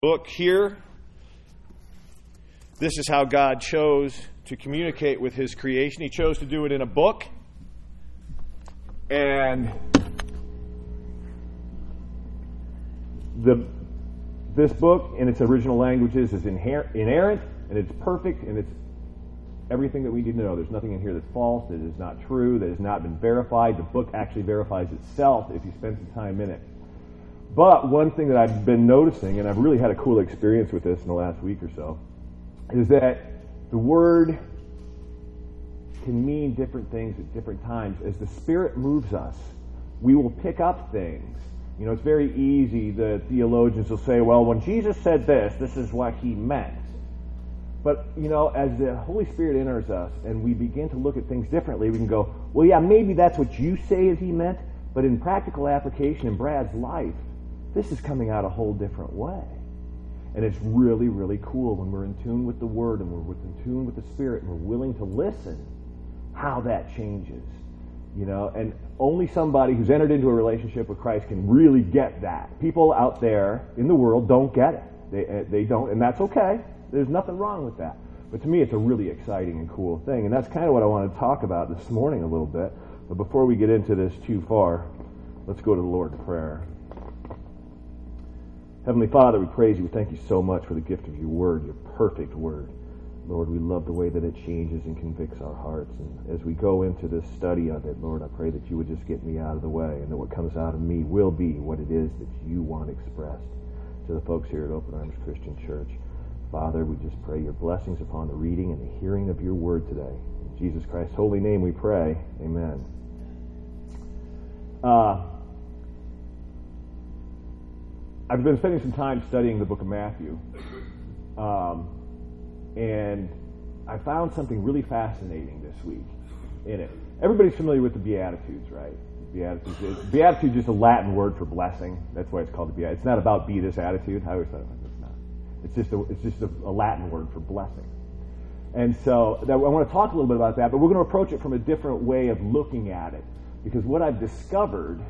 Book here. This is how God chose to communicate with His creation. He chose to do it in a book. And this book in its original languages is inerrant, and it's perfect, and it's everything that we need to know. There's nothing in here that's false, that is not true, that has not been verified. The book actually verifies itself if you spend some time in it. But one thing that I've been noticing, and I've really had a cool experience with this in the last week or so, is that the word can mean different things at different times. As the Spirit moves us, we will pick up things. You know, it's very easy. The theologians will say, well, when Jesus said this, this is what He meant. But, you know, as the Holy Spirit enters us and we begin to look at things differently, we can go, well, yeah, maybe that's what you say is He meant, but in practical application in Brad's life, this is coming out a whole different way. And it's really, really cool when we're in tune with the Word and we're in tune with the Spirit and we're willing to listen, how that changes. You know, and only somebody who's entered into a relationship with Christ can really get that. People out there in the world don't get it. They don't, and that's okay. There's nothing wrong with that. But to me, it's a really exciting and cool thing. And that's kind of what I want to talk about this morning a little bit. But before we get into this too far, let's go to the Lord in prayer. Heavenly Father, we praise you. We thank you so much for the gift of your word, your perfect word. Lord, we love the way that it changes and convicts our hearts. And as we go into this study of it, Lord, I pray that you would just get me out of the way and that what comes out of me will be what it is that you want expressed to the folks here at Open Arms Christian Church. Father, we just pray your blessings upon the reading and the hearing of your word today. In Jesus Christ's holy name we pray. Amen. I've been spending some time studying the book of Matthew, and I found something really fascinating this week in it. Everybody's familiar with the Beatitudes, right? Beatitude is just a Latin word for blessing. That's why it's called the Beatitude. It's not about be this attitude. I always thought it's not. It's just a Latin word for blessing. And so I want to talk a little bit about that, but we're going to approach it from a different way of looking at it, because what I've discovered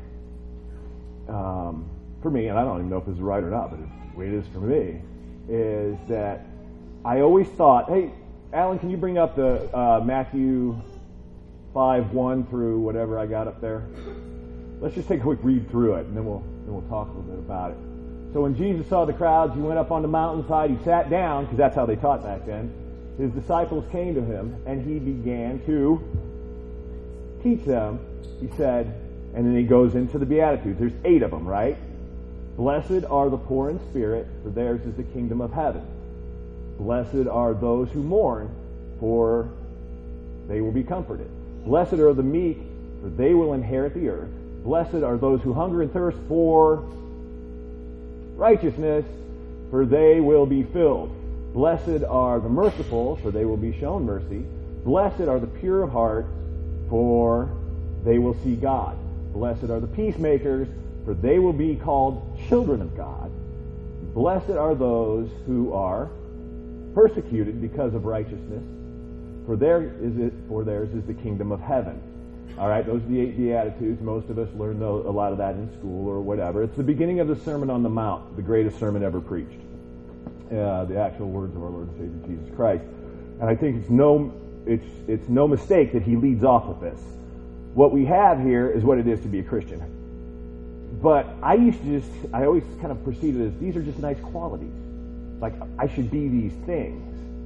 for me, and I don't even know if this is right or not, but the way it is for me, is that I always thought, hey, Alan, can you bring up the Matthew 5:1 through whatever I got up there? Let's just take a quick read through it, and then we'll talk a little bit about it. So when Jesus saw the crowds, he went up on the mountainside, he sat down, because that's how they taught back then. His disciples came to him, and he began to teach them. He said, and then he goes into the Beatitudes. There's 8 of them, right? Blessed are the poor in spirit, for theirs is the kingdom of heaven. Blessed are those who mourn, for they will be comforted. Blessed are the meek, for they will inherit the earth. Blessed are those who hunger and thirst for righteousness, for they will be filled. Blessed are the merciful, for they will be shown mercy. Blessed are the pure of heart, for they will see God. Blessed are the peacemakers, for they will be called children of God. Blessed are those who are persecuted because of righteousness, for theirs is the kingdom of heaven. All right, those are the 8 Beatitudes. Most of us learn a lot of that in school or whatever. It's the beginning of the Sermon on the Mount, the greatest sermon ever preached. The actual words of our Lord and Savior Jesus Christ. And I think it's no mistake that he leads off with this. What we have here is what it is to be a Christian. But I always kind of perceived it as these are just nice qualities. Like, I should be these things.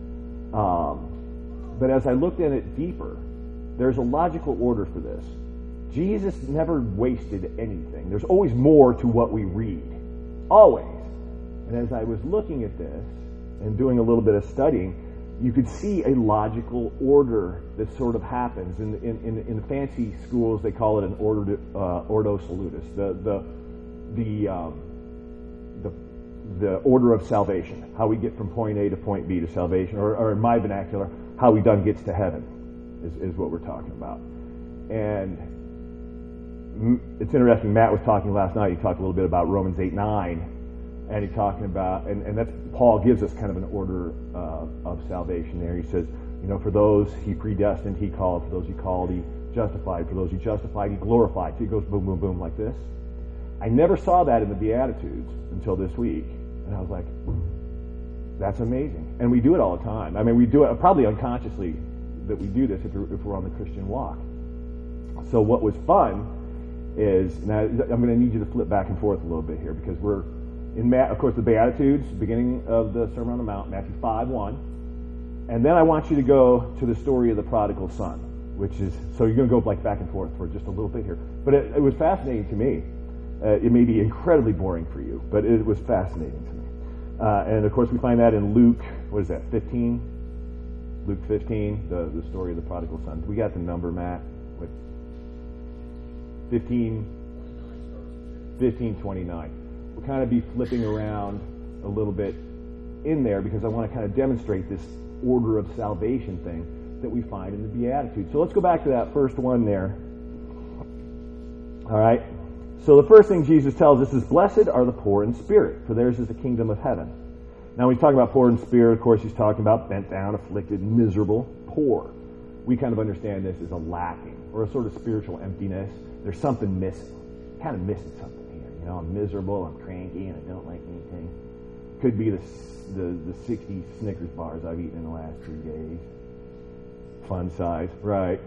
But as I looked at it deeper, there's a logical order for this. Jesus never wasted anything. There's always more to what we read. Always. And as I was looking at this and doing a little bit of studying, you could see a logical order that sort of happens. In the fancy schools, they call it an ordo salutis, the order of salvation, how we get from point A to point B to salvation, or in my vernacular, how we done gets to heaven is what we're talking about. And it's interesting, Matt was talking last night, he talked a little bit about Romans 8:9, and he's talking about, and that's, Paul gives us kind of an order of salvation there. He says, you know, for those he predestined, he called. For those he called, he justified. For those he justified, he glorified. So it goes boom, boom, boom like this. I never saw that in the Beatitudes until this week. And I was like, that's amazing. And we do it all the time. I mean, we do it probably unconsciously that we do this if we're on the Christian walk. So what was fun is, now I'm going to need you to flip back and forth a little bit here, because we're in, of course, the Beatitudes, beginning of the Sermon on the Mount, Matthew 5:1. And then I want you to go to the story of the prodigal son, which is, so you're going to go like back and forth for just a little bit here. But it was fascinating to me. It may be incredibly boring for you, but it was fascinating to me. And of course we find that in Luke, what is that, 15? Luke 15, the story of the prodigal son. We got the number, Matt? What? 15:29. We'll kind of be flipping around a little bit in there because I want to kind of demonstrate this order of salvation thing that we find in the Beatitudes. So let's go back to that first one there. All right. So the first thing Jesus tells us is, blessed are the poor in spirit, for theirs is the kingdom of heaven. Now, when he's talking about poor in spirit, of course, he's talking about bent down, afflicted, miserable, poor. We kind of understand this as a lacking or a sort of spiritual emptiness. There's something missing. Kind of missing something here. You know, I'm miserable, I'm cranky, and I don't like anything. Could be the 60 Snickers bars I've eaten in the last 2 days. Fun size, right?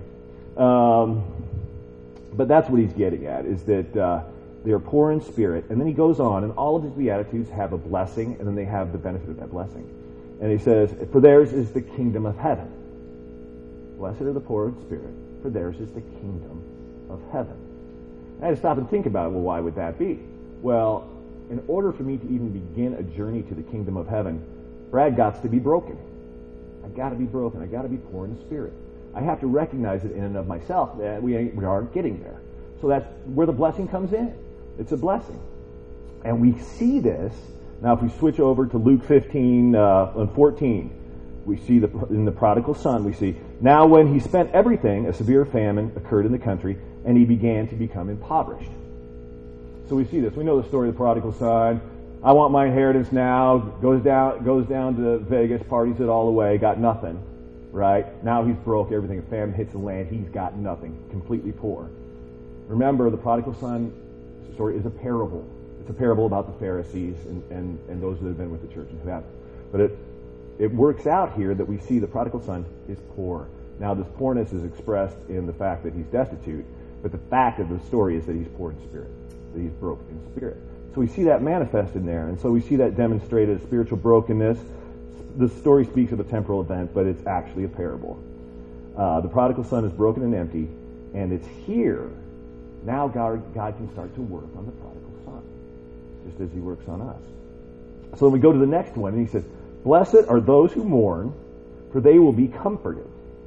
But that's what he's getting at, is that they're poor in spirit. And then he goes on, and all of his Beatitudes have a blessing, and then they have the benefit of that blessing. And he says, for theirs is the kingdom of heaven. Blessed are the poor in spirit, for theirs is the kingdom of heaven. I had to stop and think about it. Well, why would that be? Well, in order for me to even begin a journey to the kingdom of heaven, Brad got to be broken. I got to be broken. I got to be poor in spirit. I have to recognize it in and of myself that we aren't getting there. So that's where the blessing comes in. It's a blessing. And we see this. Now, if we switch over to Luke 15 and 14, we see in the prodigal son, we see, now when he spent everything, a severe famine occurred in the country, and he began to become impoverished. So we see this. We know the story of the prodigal son. I want my inheritance now. Goes down to Vegas, parties it all away, got nothing. Right? Now he's broke, everything. A famine hits the land, he's got nothing. Completely poor. Remember, the prodigal son story is a parable. It's a parable about the Pharisees and those that have been with the church and who haven't. But it works out here that we see the prodigal son is poor. Now, this poorness is expressed in the fact that he's destitute, but the fact of the story is that he's poor in spirit, that he's broken in spirit. So we see that manifested there, and so we see that demonstrated as spiritual brokenness. The story speaks of a temporal event, but it's actually a parable. The prodigal son is broken and empty, and it's here. Now God can start to work on the prodigal son, just as he works on us. So then we go to the next one, and he says, blessed are those who mourn, for they will be comforted.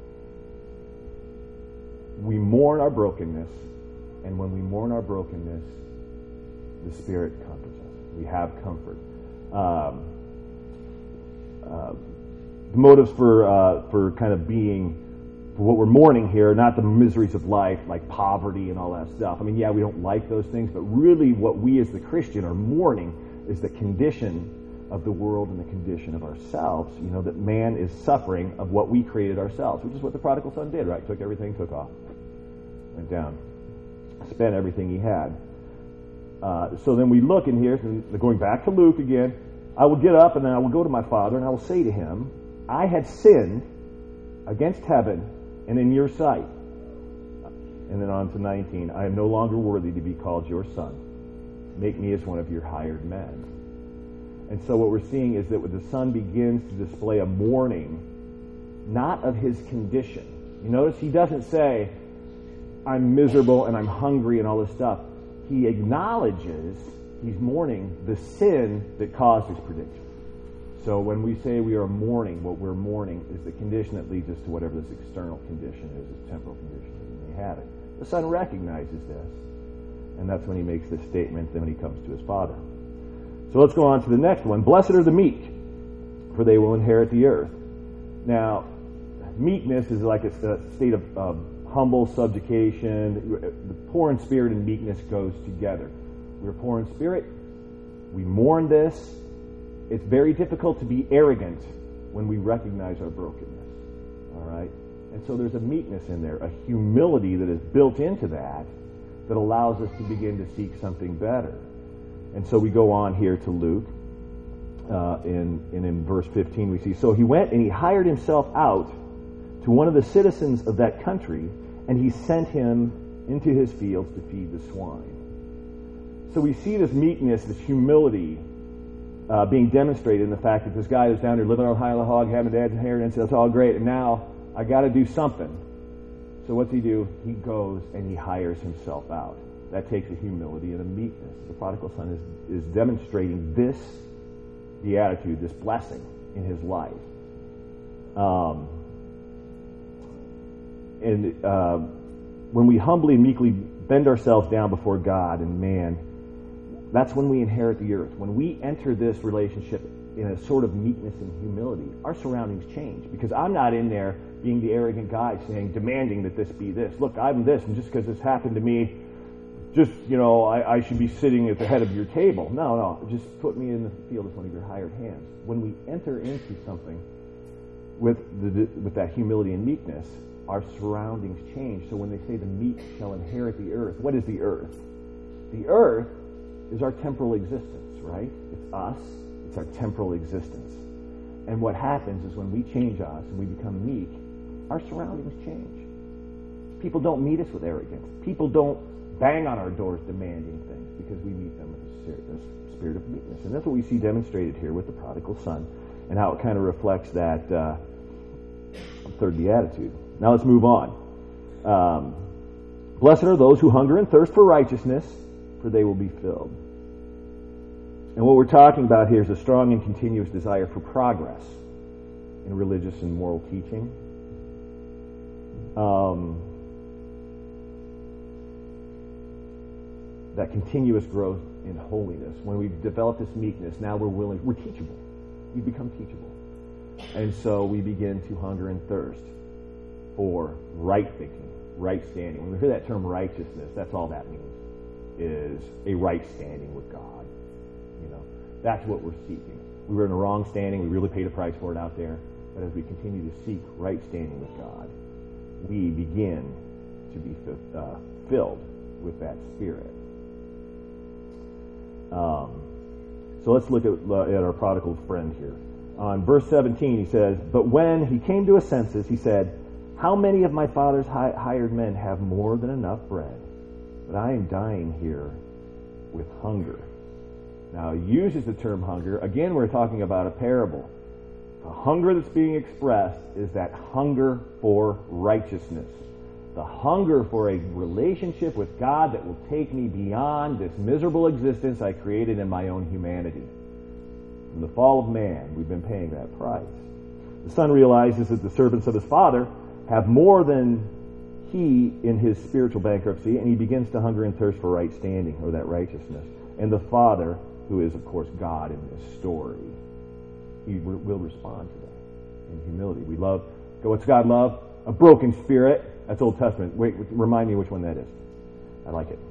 We mourn our brokenness, and when we mourn our brokenness, the Spirit comforts us. We have comfort. The motives for kind of being, for what we're mourning here, are not the miseries of life, like poverty and all that stuff. I mean, yeah, we don't like those things, but really what we as the Christian are mourning is the condition of the world and the condition of ourselves. You know, that man is suffering of what we created ourselves, which is what the prodigal son did, right? Took everything, took off, went down, spent everything he had. So then we look in here, going back to Luke again, I will get up and I will go to my father and I will say to him, I had sinned against heaven and in your sight. And then on to 19, I am no longer worthy to be called your son. Make me as one of your hired men. And so what we're seeing is that when the son begins to display a mourning, not of his condition. You notice he doesn't say, I'm miserable and I'm hungry and all this stuff. He acknowledges, he's mourning the sin that caused his prediction. So when we say we are mourning, what we're mourning is the condition that leads us to whatever this external condition is, this temporal condition that we may have it. The son recognizes this, and that's when he makes this statement, then when he comes to his father. So let's go on to the next one. Blessed are the meek, for they will inherit the earth. Now, meekness is like a state of humble subjugation. The poor in spirit and meekness goes together. We're poor in spirit. We mourn this. It's very difficult to be arrogant when we recognize our brokenness. All right? And so there's a meekness in there, a humility that is built into that allows us to begin to seek something better. And so we go on here to Luke. in verse 15 we see, so he went and he hired himself out to one of the citizens of that country, and he sent him into his fields to feed the swine. So we see this meekness, this humility being demonstrated in the fact that this guy is down there living on high hog, having dad's inheritance, that's all great, and now I got to do something. So what's he do? He goes and he hires himself out. That takes a humility and a meekness. The prodigal son is demonstrating this beatitude, this blessing in his life. When we humbly and meekly bend ourselves down before God and man, that's when we inherit the earth. When we enter this relationship in a sort of meekness and humility, our surroundings change. Because I'm not in there being the arrogant guy saying, demanding that this be this. Look, I'm this, and just because this happened to me, I should be sitting at the head of your table. No, just put me in the field as one of your hired hands. When we enter into something with that humility and meekness, our surroundings change. So when they say the meek shall inherit the earth, what is the earth? The earth is our temporal existence, right? It's us. It's our temporal existence. And what happens is when we change us and we become meek, our surroundings change. People don't meet us with arrogance. People don't bang on our doors demanding things because we meet them with a spirit of meekness. And that's what we see demonstrated here with the prodigal son and how it kind of reflects that third beatitude. Now let's move on. Blessed are those who hunger and thirst for righteousness, for they will be filled. And what we're talking about here is a strong and continuous desire for progress in religious and moral teaching. That continuous growth in holiness. When we've developed this meekness, now we're teachable. We become teachable. And so we begin to hunger and thirst for right thinking, right standing. When we hear that term righteousness, that's all that means, is a right standing with God. That's what we're seeking. We were in a wrong standing. We really paid a price for it out there. But as we continue to seek right standing with God, we begin to be filled with that Spirit. So let's look at our prodigal friend here. On verse 17, he says, but when he came to his senses, he said, how many of my father's hired men have more than enough bread? But I am dying here with hunger. Now, he uses the term hunger. Again, we're talking about a parable. The hunger that's being expressed is that hunger for righteousness. The hunger for a relationship with God that will take me beyond this miserable existence I created in my own humanity. From the fall of man, we've been paying that price. The son realizes that the servants of his father have more than he in his spiritual bankruptcy, and he begins to hunger and thirst for right standing, or that righteousness. And the father, who is, of course, God in this story, he will respond to that in humility. We love, what's God love? A broken spirit. That's Old Testament. Wait, remind me which one that is. I like it.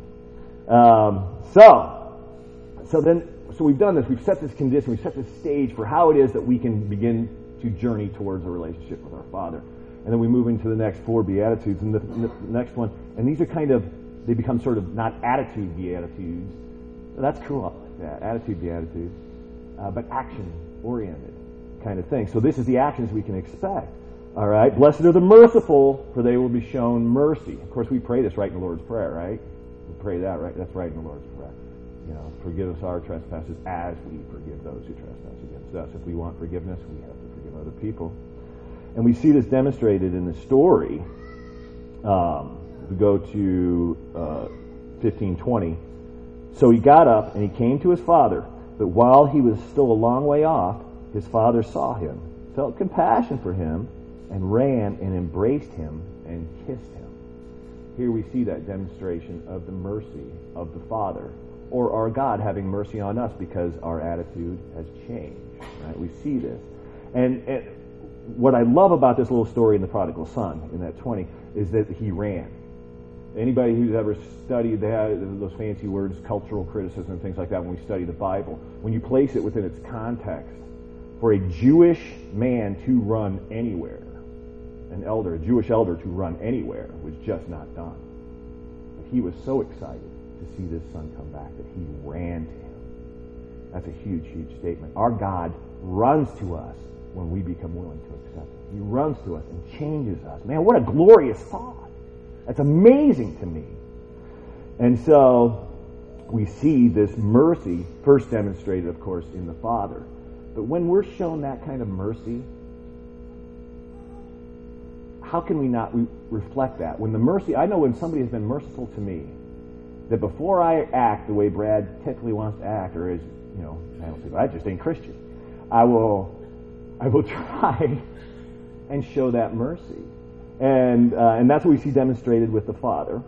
So we've done this. We've set this condition. We've set this stage for how it is that we can begin to journey towards a relationship with our Father. And then we move into the next four Beatitudes. And the next one, and these are they become sort of not attitude Beatitudes. That's cool. I like that. Attitude Beatitudes. But action-oriented kind of thing. So this is the actions we can expect. All right. Blessed are the merciful, for they will be shown mercy. Of course, we pray this right in the Lord's Prayer, right? We pray that, right? That's right in the Lord's Prayer. Forgive us our trespasses as we forgive those who trespass against us. If we want forgiveness, we have to forgive other people. And we see this demonstrated in the story. We go to 15:20. So he got up and he came to his father, but while he was still a long way off, his father saw him, felt compassion for him, and ran and embraced him and kissed him. Here we see that demonstration of the mercy of the Father, or our God having mercy on us because our attitude has changed. Right? We see this. And what I love about this little story in the prodigal son, in that 20, is that he ran. Anybody who's ever studied those fancy words, cultural criticism and things like that, when we study the Bible, when you place it within its context, for a Jewish man to run anywhere, a Jewish elder to run anywhere, was just not done. But he was so excited to see this son come back that he ran to him. That's a huge, huge statement. Our God runs to us when we become willing to accept it. He runs to us and changes us. Man, what a glorious thought. That's amazing to me. And so we see this mercy first demonstrated, of course, in the Father. But when we're shown that kind of mercy, how can we not reflect that? When the mercy, I know when somebody has been merciful to me, that before I act the way Brad typically wants to act, or is, I don't say, but I just ain't Christian, I will try and show that mercy. And that's what we see demonstrated with the Father.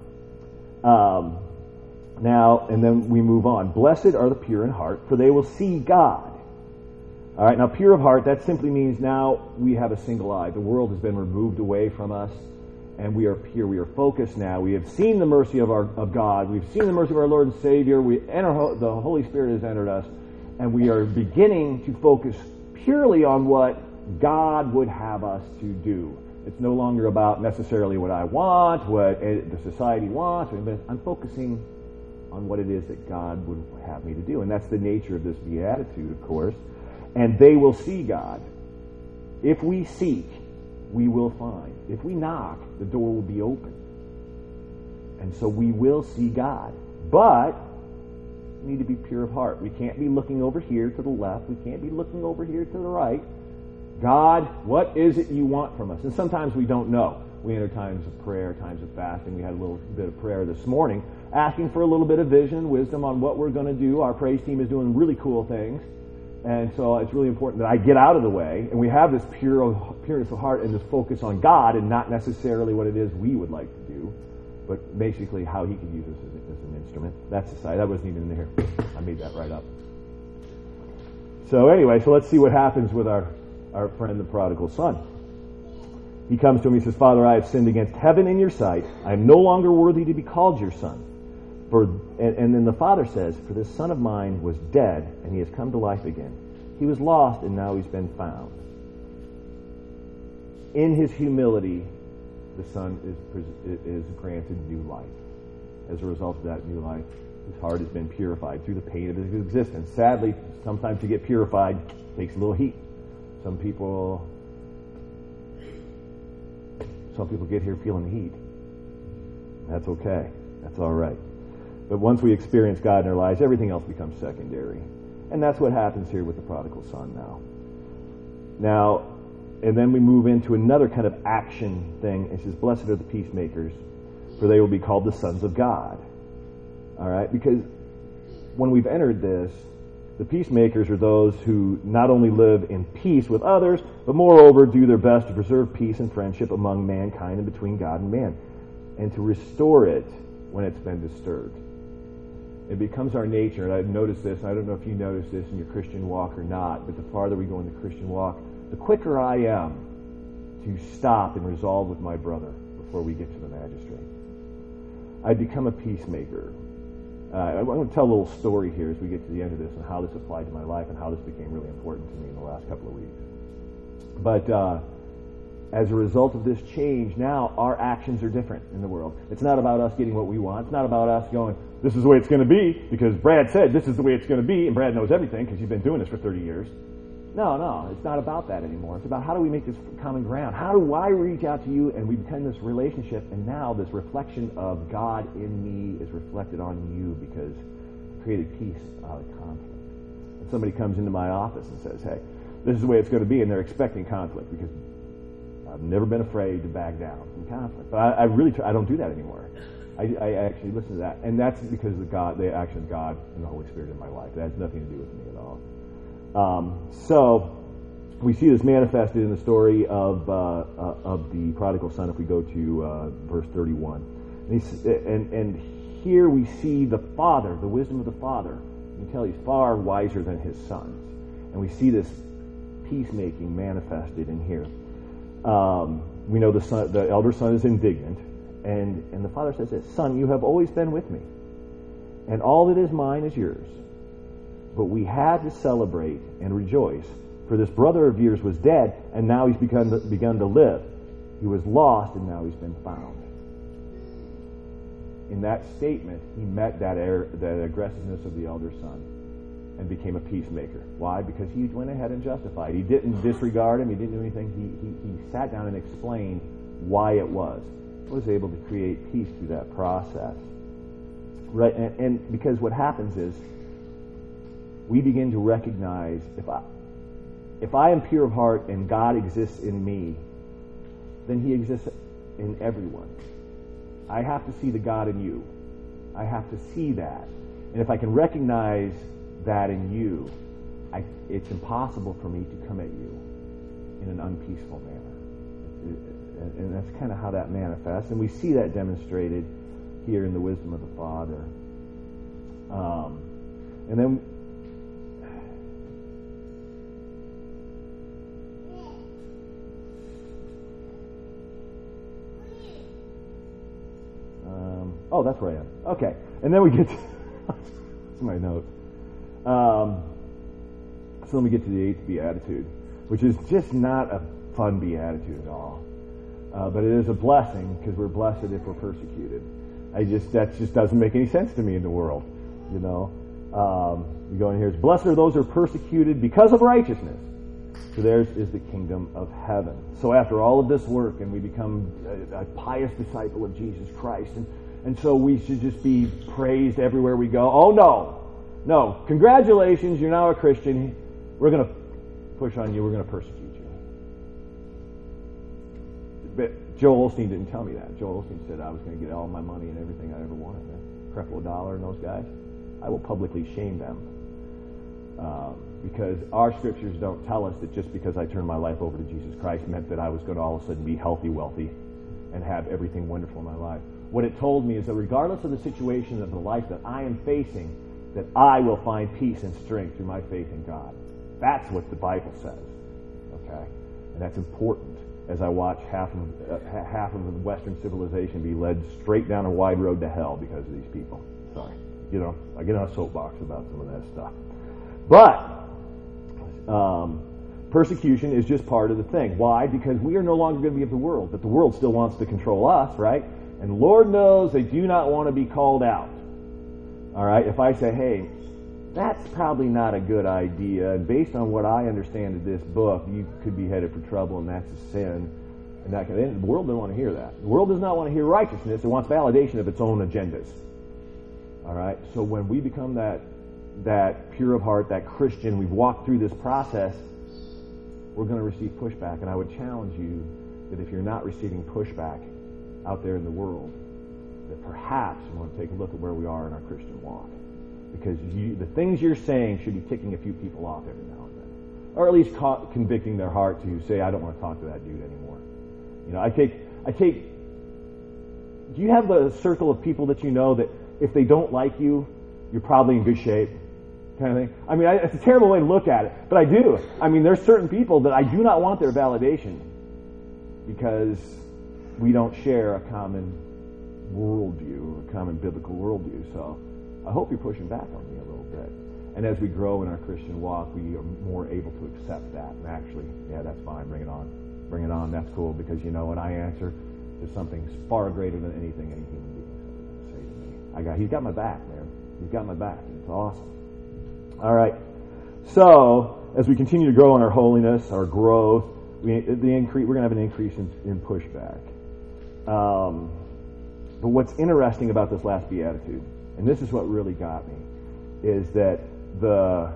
Now, and then we move on. Blessed are the pure in heart, for they will see God. All right, now pure of heart, that simply means now we have a single eye. The world has been removed away from us, and we are pure. We are focused now. We have seen the mercy of God. We've seen the mercy of our Lord and Savior. The Holy Spirit has entered us, and we are beginning to focus purely on what God would have us to do. It's no longer about necessarily what I want, what the society wants. I'm focusing on what it is that God would have me to do. And that's the nature of this beatitude, of course. And they will see God. If we seek, we will find. If we knock, the door will be open. And so we will see God. But we need to be pure of heart. We can't be looking over here to the left. We can't be looking over here to the right. God, what is it you want from us? And sometimes we don't know. We enter times of prayer, times of fasting. We had a little bit of prayer this morning, asking for a little bit of vision, wisdom on what we're going to do. Our praise team is doing really cool things. And so it's really important that I get out of the way, and we have this pureness of heart and this focus on God and not necessarily what it is we would like to do, but basically how He can use us as an instrument. That's the side. That wasn't even in there. I made that right up. So anyway, so let's see what happens with our friend, the prodigal son. He comes to him, he says, Father, I have sinned against heaven and your sight. I am no longer worthy to be called your son. And then the father says, for this son of mine was dead, and he has come to life again. He was lost, and now he's been found. In his humility, the son is granted new life. As a result of that new life, his heart has been purified through the pain of his existence. Sadly, sometimes to get purified takes a little heat. Some people get here feeling the heat. That's okay. That's all right. But once we experience God in our lives, everything else becomes secondary. And that's what happens here with the prodigal son now. And then we move into another kind of action thing. It says, blessed are the peacemakers, for they will be called the sons of God. All right? Because when we've entered this, the peacemakers are those who not only live in peace with others, but moreover do their best to preserve peace and friendship among mankind and between God and man, and to restore it when it's been disturbed. It becomes our nature, and I've noticed this, and I don't know if you notice this in your Christian walk or not, but the farther we go in the Christian walk, the quicker I am to stop and resolve with my brother before we get to the magistrate. I become a peacemaker. I want to tell a little story here as we get to the end of this and how this applied to my life and how this became really important to me in the last couple of weeks. But as a result of this change, now our actions are different in the world. It's not about us getting what we want. It's not about us going, this is the way it's going to be because Brad said this is the way it's going to be, and Brad knows everything because he's been doing this for 30 years. No, it's not about that anymore. It's about how do we make this common ground? How do I reach out to you and we become this relationship, and now this reflection of God in me is reflected on you because I created peace out of conflict. And somebody comes into my office and says, hey, this is the way it's going to be, and they're expecting conflict because I've never been afraid to back down from conflict. But I don't do that anymore. I actually listen to that. And that's because of the action of God and the Holy Spirit in my life. That has nothing to do with me at all. So we see this manifested in the story of the prodigal son. If we go to verse 31, and here we see the father, the wisdom of the father. You can tell he's far wiser than his sons, and we see this peacemaking manifested in here. We know the elder son is indignant, and the father says this: "Son, you have always been with me, and all that is mine is yours. But we had to celebrate and rejoice, for this brother of yours was dead, and now he's begun to live. He was lost, and now he's been found." In that statement, he met that aggressiveness of the elder son. and became a peacemaker. Why? Because he went ahead and justified. He didn't disregard him. He didn't do anything. He sat down and explained why it was. Was able to create peace through that process. Right? And because what happens is we begin to recognize if I am pure of heart and God exists in me, then he exists in everyone. I have to see the God in you. I have to see that. And if I can recognize that in you, it's impossible for me to come at you in an unpeaceful manner. And that's kind of how that manifests. And we see that demonstrated here in the wisdom of the Father. And then that's where I am. Okay. And then we get to that's my notes. So then we get to the 8th beatitude, which is just not a fun beatitude at all. But it is a blessing because we're blessed if we're persecuted. That just doesn't make any sense to me in the world. You go in here, it's blessed are those who are persecuted because of righteousness, for theirs is the kingdom of heaven. So after all of this work, and we become a pious disciple of Jesus Christ, and so we should just be praised everywhere we go. Oh no, congratulations, you're now a Christian. We're going to push on you. We're going to persecute you. But Joel Osteen didn't tell me that. Joel Osteen said I was going to get all my money and everything I ever wanted. Creflo Dollar and those guys. I will publicly shame them. Because our scriptures don't tell us that just because I turned my life over to Jesus Christ meant that I was going to all of a sudden be healthy, wealthy, and have everything wonderful in my life. What it told me is that regardless of the situation of the life that I am facing, that I will find peace and strength through my faith in God. That's what the Bible says. Okay? And that's important as I watch half of the Western civilization be led straight down a wide road to hell because of these people. Sorry. I get on a soapbox about some of that stuff. But persecution is just part of the thing. Why? Because we are no longer going to be of the world, but the world still wants to control us, right? And Lord knows they do not want to be called out. All right? If I say, hey, that's probably not a good idea, and based on what I understand of this book, you could be headed for trouble, and that's a sin. And the world doesn't want to hear that. The world does not want to hear righteousness. It wants validation of its own agendas. All right? So when we become that pure of heart, that Christian, we've walked through this process, we're going to receive pushback. And I would challenge you that if you're not receiving pushback out there in the world, that perhaps you want to take a look at where we are in our Christian walk. Because the things you're saying should be ticking a few people off every now and then. Or at least convicting their heart to say, I don't want to talk to that dude anymore. Do you have a circle of people that you know that if they don't like you, you're probably in good shape? Kind of thing. I mean, it's a terrible way to look at it, but I do. I mean, there's certain people that I do not want their validation because we don't share a common worldview, a common biblical worldview. So I hope you're pushing back on me a little bit. And as we grow in our Christian walk, we are more able to accept that. And actually, yeah, that's fine. Bring it on. Bring it on. That's cool because you know what? I answer to something far greater than anything any human being is ever going to say to me. He's got my back, man. He's got my back. It's awesome. All right. So as we continue to grow in our holiness, our growth, we're going to have an increase in pushback. But what's interesting about this last beatitude, and this is what really got me, is that the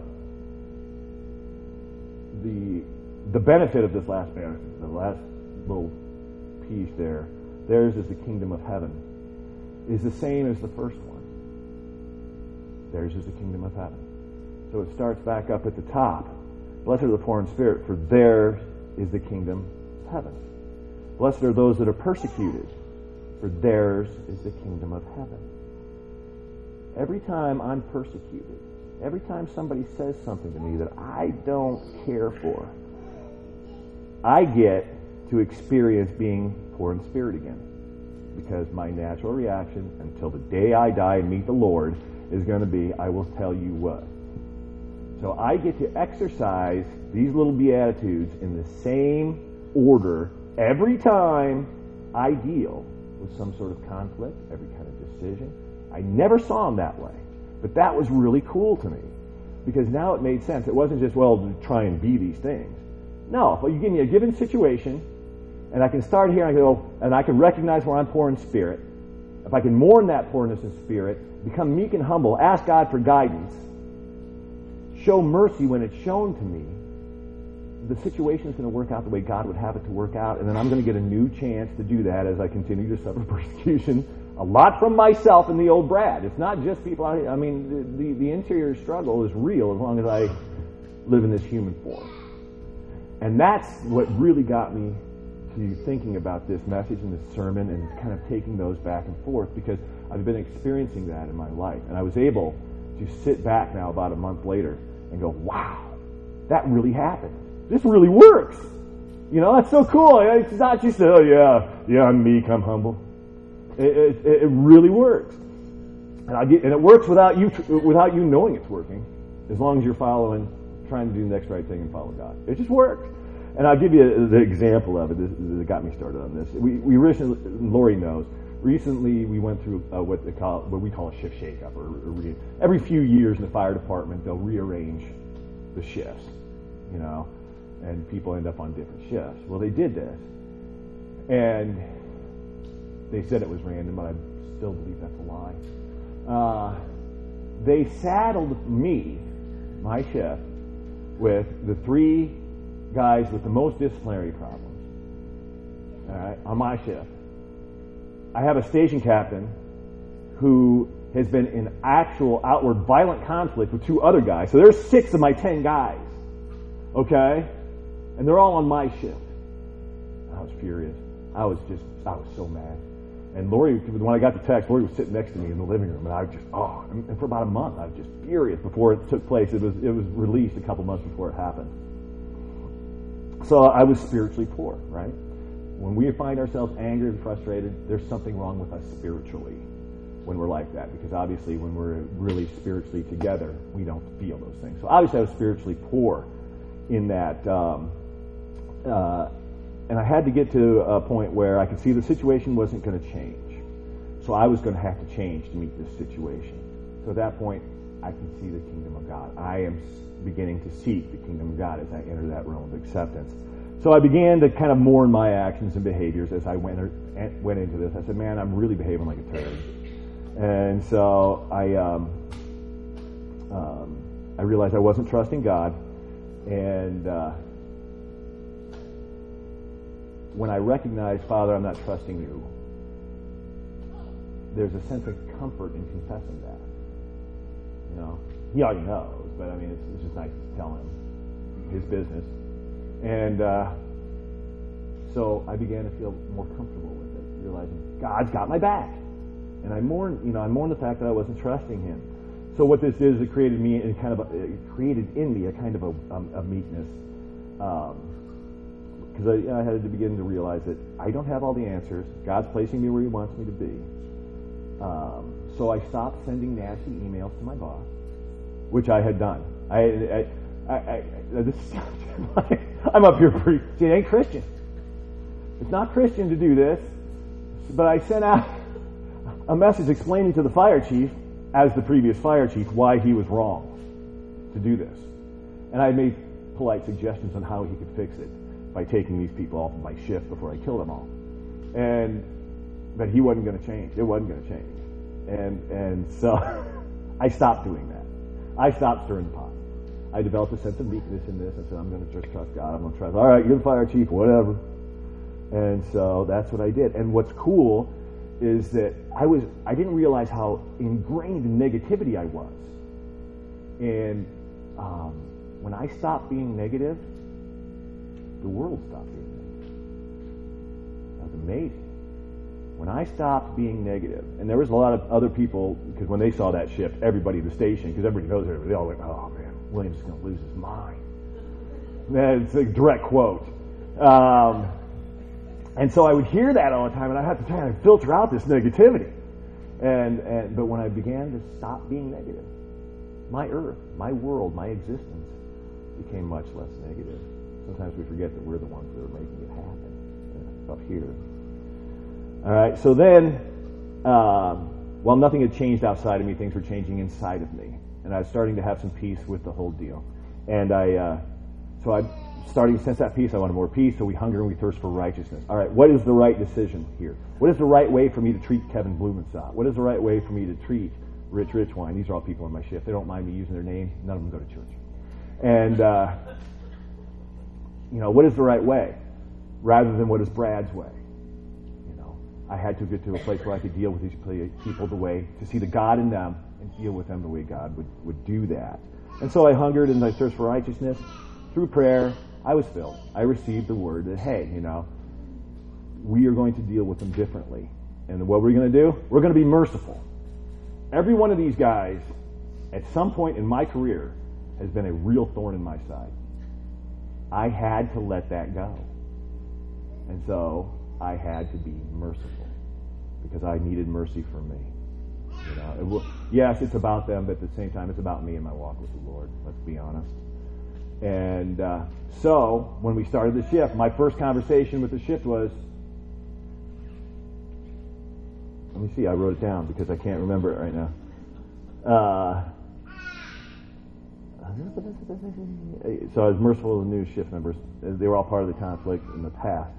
benefit of this last beatitude, the last little piece there, theirs is the kingdom of heaven, is the same as the first one. Theirs is the kingdom of heaven. So it starts back up at the top. Blessed are the poor in spirit, for theirs is the kingdom of heaven. Blessed are those that are persecuted, for theirs is the kingdom of heaven. Every time I'm persecuted, every time somebody says something to me that I don't care for, I get to experience being poor in spirit again. Because my natural reaction until the day I die and meet the Lord is going to be, I will tell you what. So I get to exercise these little beatitudes in the same order every time I deal with some sort of conflict, every kind of decision. I never saw them that way. But that was really cool to me. because now it made sense. It wasn't just, well, to try and be these things. No, but you give me a given situation, and I can start here, and I go, and I can recognize where I'm poor in spirit. If I can mourn that poorness in spirit, become meek and humble, ask God for guidance, show mercy when it's shown to me, the situation's going to work out the way God would have it to work out, and then I'm going to get a new chance to do that as I continue to suffer persecution, a lot from myself and the old Brad. It's not just people out here. I mean, the interior struggle is real as long as I live in this human form. And that's what really got me to thinking about this message and this sermon and kind of taking those back and forth, because I've been experiencing that in my life. And I was able to sit back now about a month later and go, wow, that really happened. This really works. You know, that's so cool. It's not just, oh yeah, I'm meek, I'm humble. It really works. And it works without you knowing it's working, as long as you're trying to do the next right thing and follow God. It just works. And I'll give you the example of it that got me started on this. We recently, Lori knows, recently we went through what we call a shift shakeup. Every few years in the fire department, they'll rearrange the shifts, you know, and people end up on different shifts. Well, they did this, and they said it was random, but I still believe that's a lie. They saddled me, my shift, with the 3 guys with the most disciplinary problems, all right, on my shift. I have a station captain who has been in actual outward violent conflict with 2 other guys. So there's 6 of my 10 guys, okay? And they're all on my shift. I was furious. I was so mad. And Lori, when I got the text, Lori was sitting next to me in the living room, and I just, and for about a month, I was just furious before it took place. It was released a couple months before it happened. So I was spiritually poor, right? When we find ourselves angry and frustrated, there's something wrong with us spiritually when we're like that, because obviously when we're really spiritually together, we don't feel those things. So obviously I was spiritually poor in that, and I had to get to a point where I could see the situation wasn't going to change. So I was going to have to change to meet this situation. So at that point, I can see the kingdom of God. I am beginning to seek the kingdom of God as I enter that realm of acceptance. So I began to kind of mourn my actions and behaviors as I went into this. I said, man, I'm really behaving like a turd. And so I realized I wasn't trusting God. And when I recognized, Father, I'm not trusting you, there's a sense of comfort in confessing that. You know, he already knows, but I mean, it's just nice to tell him his business. And so I began to feel more comfortable with it, realizing God's got my back. And I mourned the fact that I wasn't trusting him. So what this is, it created in me a kind of a meekness, because I had to begin to realize that I don't have all the answers. God's placing me where he wants me to be. So I stopped sending nasty emails to my boss, which I had done. I'm up here see, it ain't Christian. It's not Christian to do this. But I sent out a message explaining to the fire chief, as the previous fire chief, why he was wrong to do this. And I made polite suggestions on how he could fix it by taking these people off of my shift before I killed them all. But he wasn't going to change. It wasn't going to change. And so I stopped doing that. I stopped stirring the pot. I developed a sense of meekness in this. I said, I'm going to just trust God. I'm going to trust, all right, you're the fire chief, whatever. And so that's what I did. And what's cool is that I didn't realize how ingrained in negativity I was. And when I stopped being negative, the world stopped being negative. That was amazing. When I stopped being negative, and there was a lot of other people, because when they saw that shift, everybody at the station, because everybody knows everybody, they all went, oh man, William's going to lose his mind. That's a direct quote. And so I would hear that all the time, and I had to try to filter out this negativity. But when I began to stop being negative, my earth, my world, my existence became much less negative. Sometimes we forget that we're the ones that are making it happen up here. All right, so then, while nothing had changed outside of me, things were changing inside of me. and I was starting to have some peace with the whole deal. And so I'm starting to sense that peace. I wanted more peace, so we hunger and we thirst for righteousness. All right, what is the right decision here? What is the right way for me to treat Kevin Blumenstock? What is the right way for me to treat Rich Richwine? These are all people on my shift. They don't mind me using their name. None of them go to church. And, what is the right way? Rather than what is Brad's way. I had to get to a place where I could deal with these people the way, to see the God in them and deal with them the way God would do that. And so I hungered and I thirsted for righteousness. Through prayer, I was filled. I received the word that, hey, we are going to deal with them differently. And what we're going to do? We're going to be merciful. Every one of these guys, at some point in my career, has been a real thorn in my side. I had to let that go. And so I had to be merciful because I needed mercy for me. Yes, it's about them, but at the same time, it's about me and my walk with the Lord. Let's be honest. And so when we started the shift, my first conversation with the shift was, let me see, I wrote it down because I can't remember it right now. So I was merciful to the new shift members. They were all part of the conflict in the past.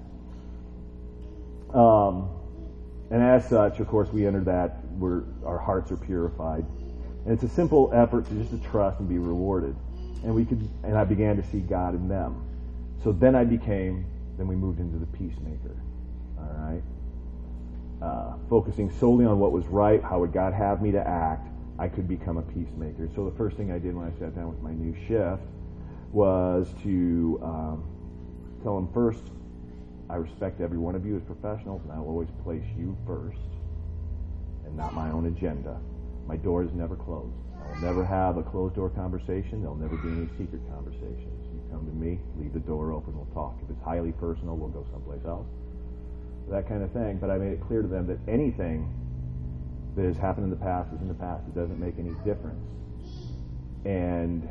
And as such, of course, we entered that where our hearts are purified. And it's a simple effort to just to trust and be rewarded. And I began to see God in them. So then we moved into the peacemaker. All right? Focusing solely on what was right, how would God have me to act, I could become a peacemaker. So the first thing I did when I sat down with my new shift was to tell them first, I respect every one of you as professionals, and I will always place you first and not my own agenda. My door is never closed. I will never have a closed-door conversation. There'll never be any secret conversations. You come to me, leave the door open, we'll talk. If it's highly personal, we'll go someplace else. That kind of thing. But I made it clear to them that anything that has happened in the past is in the past. It doesn't make any difference. And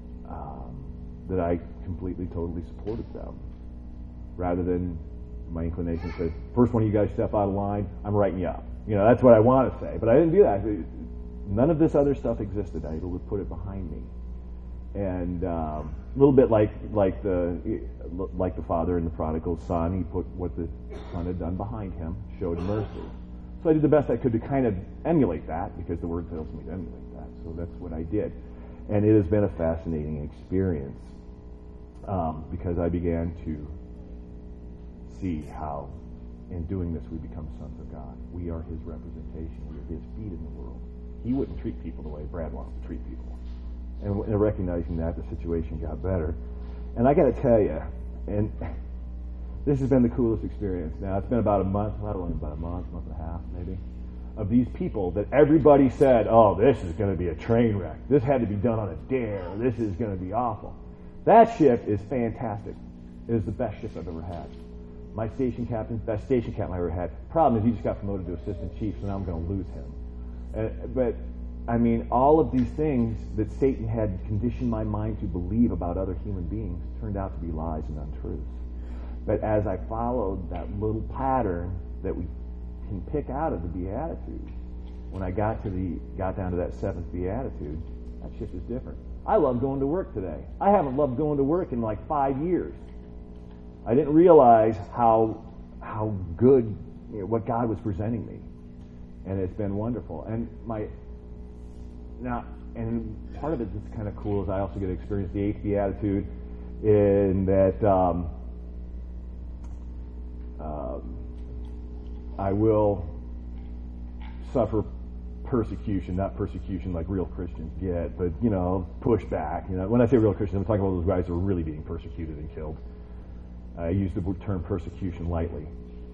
that I completely, totally supported them. Rather than my inclination to say, first one of you guys step out of line, I'm writing you up. That's what I want to say. But I didn't do that. None of this other stuff existed. I would put it behind me. And a little bit like the father and the prodigal son, he put what the son had done behind him, showed mercy. So I did the best I could to kind of emulate that, because the word tells me to emulate that. So that's what I did. And it has been a fascinating experience because I began to see how in doing this we become sons of God. We are his representation. We are his feet in the world. He wouldn't treat people the way Brad wants to treat people. And recognizing that, the situation got better. And I got to tell you, and this has been the coolest experience. Now, it's been about a month, not only about a month and a half maybe, of these people that everybody said, oh, this is going to be a train wreck. This had to be done on a dare. This is going to be awful. That shift is fantastic. It is the best shift I've ever had. My station captain, best station captain I ever had. Problem is he just got promoted to assistant chief, so now I'm going to lose him. But all of these things that Satan had conditioned my mind to believe about other human beings turned out to be lies and untruths. But as I followed that little pattern that we can pick out of the Beatitudes, when I got down to that seventh Beatitude, that shift is different. I love going to work today. I haven't loved going to work in like 5 years. I didn't realize how good what God was presenting me, and it's been wonderful. And part of it that's kind of cool is I also get to experience the eighth Beatitude in that I will suffer persecution, not persecution like real Christians get, but pushback. When I say real Christians, I'm talking about those guys who are really being persecuted and killed. I use the term persecution lightly.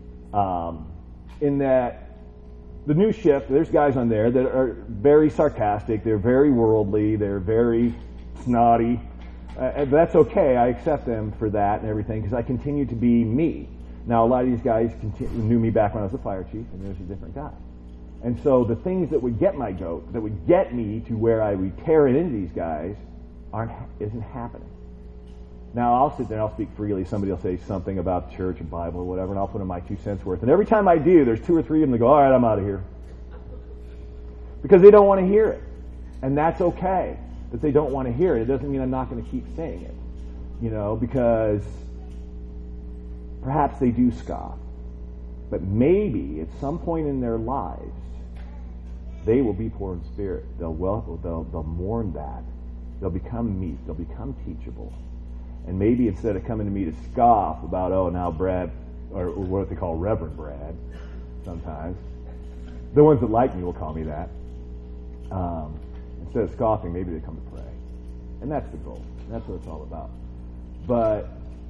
In that the new shift, there's guys on there that are very sarcastic, they're very worldly, they're very snotty. But that's okay. I accept them for that and everything because I continue to be me. Now, a lot of these guys knew me back when I was a fire chief, and there's a different guy. And so the things that would get my goat, that would get me to where I would tear it into these guys, isn't happening. Now, I'll sit there and I'll speak freely. Somebody will say something about church or Bible or whatever, and I'll put in my 2 cents worth. And every time I do, there's 2 or 3 of them that go, all right, I'm out of here. Because they don't want to hear it. And that's okay that they don't want to hear it. It doesn't mean I'm not going to keep saying it, because perhaps they do scoff. But maybe at some point in their lives, they will be poor in spirit. They'll mourn that. They'll become meek. They'll become teachable. And maybe instead of coming to me to scoff about, oh, now Brad, or what they call Reverend Brad, sometimes, the ones that like me will call me that. Instead of scoffing, maybe they come to pray. And that's the goal. That's what it's all about. But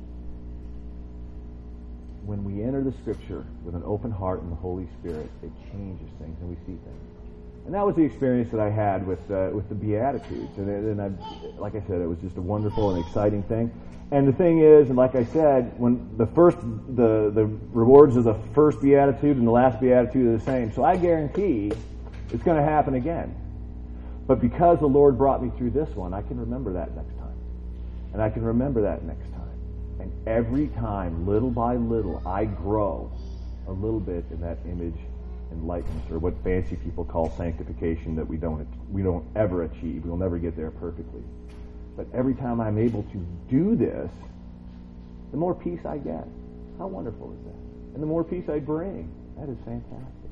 when we enter the Scripture with an open heart and the Holy Spirit, it changes things and we see things. And that was the experience that I had with the Beatitudes. And like I said, it was just a wonderful and exciting thing. And the thing is, and like I said, when the rewards of the first Beatitude and the last Beatitude are the same. So I guarantee it's going to happen again. But because the Lord brought me through this one, I can remember that next time. And I can remember that next time. And every time, little by little, I grow a little bit in that image and likeness, or what fancy people call sanctification, that we don't ever achieve. We'll never get there perfectly. But every time I'm able to do this, the more peace I get. How wonderful is that? And the more peace I bring. That is fantastic.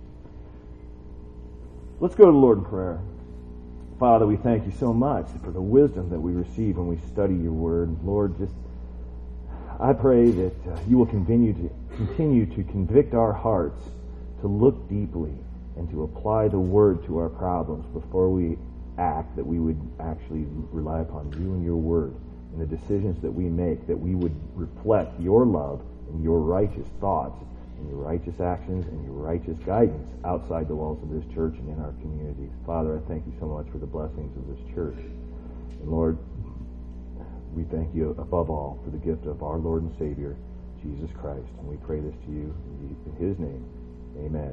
Let's go to the Lord in prayer. Father, we thank you so much for the wisdom that we receive when we study your word. Lord, I pray that you will continue to convict our hearts to look deeply and to apply the word to our problems before we act, that we would actually rely upon you and your word in the decisions that we make, that we would reflect your love and your righteous thoughts and your righteous actions and your righteous guidance outside the walls of this church and in our communities. Father, I thank you so much for the blessings of this church. And Lord, we thank you above all for the gift of our Lord and Savior, Jesus Christ. And we pray this to you in his name. Amen.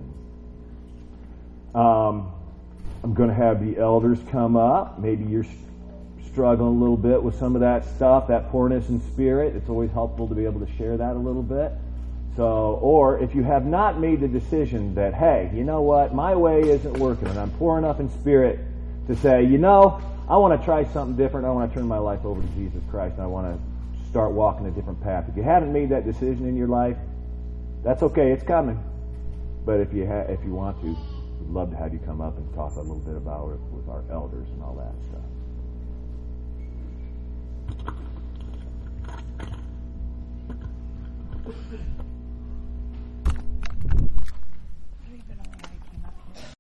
I'm going to have the elders come up. Maybe you're struggling a little bit with some of that stuff, that poorness in spirit. It's always helpful to be able to share that a little bit. So, or if you have not made the decision that, hey, you know what, my way isn't working and I'm poor enough in spirit to say, I want to try something different. I want to turn my life over to Jesus Christ and I want to start walking a different path. If you haven't made that decision in your life, that's okay. It's coming. But if you want to, we'd love to have you come up and talk a little bit about it with our elders and all that stuff.